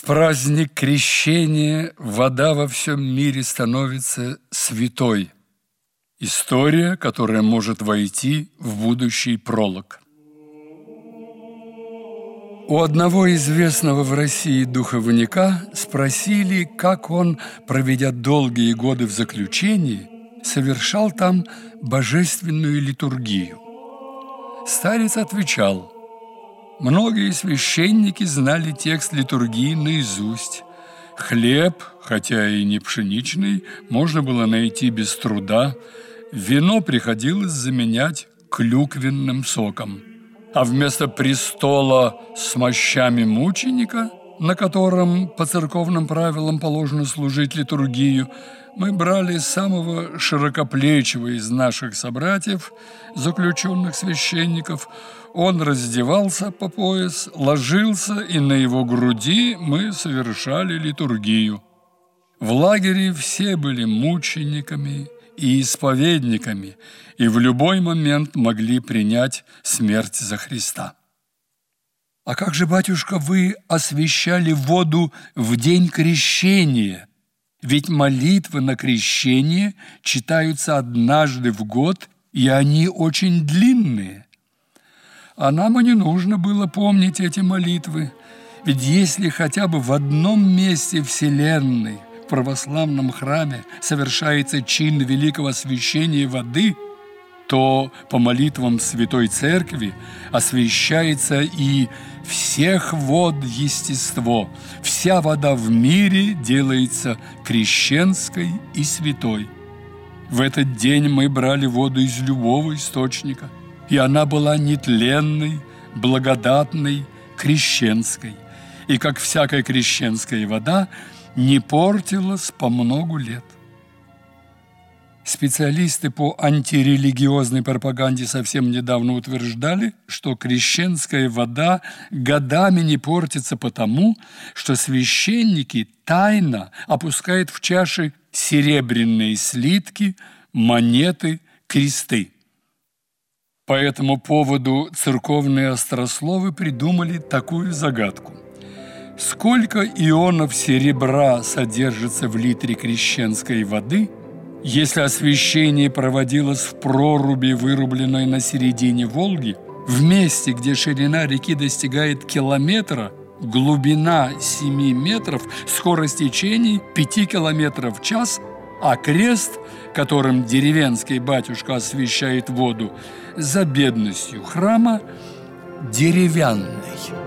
праздник Крещения вода во всем мире становится святой. История, которая может войти в будущий пролог. У одного известного в России духовника спросили, как он, проведя долгие годы в заключении, совершал там божественную литургию. Старец отвечал: многие священники знали текст литургии наизусть. Хлеб, хотя и не пшеничный, можно было найти без труда. Вино приходилось заменять клюквенным соком. А вместо престола с мощами мученика, на котором по церковным правилам положено служить литургию, мы брали самого широкоплечего из наших собратьев, заключенных священников. Он раздевался по пояс, ложился, и на его груди мы совершали литургию. В лагере все были мучениками и исповедниками, и в любой момент могли принять смерть за Христа. «А как же, батюшка, вы освящали воду в день крещения? Ведь молитвы на крещение читаются однажды в год, и они очень длинные». А нам и не нужно было помнить эти молитвы, ведь если хотя бы в одном месте Вселенной, в православном храме, совершается чин великого освящения воды, то по молитвам Святой Церкви освящается и всех вод естество. Вся вода в мире делается крещенской и святой. В этот день мы брали воду из любого источника, и она была нетленной, благодатной, крещенской. И, как всякая крещенская вода, не портилась по многу лет. Специалисты по антирелигиозной пропаганде совсем недавно утверждали, что крещенская вода годами не портится потому, что священники тайно опускают в чаши серебряные слитки, монеты, кресты. По этому поводу церковные острословы придумали такую загадку. Сколько ионов серебра содержится в литре крещенской воды, если освящение проводилось в проруби, вырубленной на середине Волги, в месте, где ширина реки достигает километра, глубина 7 метров, скорость течений 5 километров в час, а крест, которым деревенский батюшка освящает воду, за бедностью храма деревянный.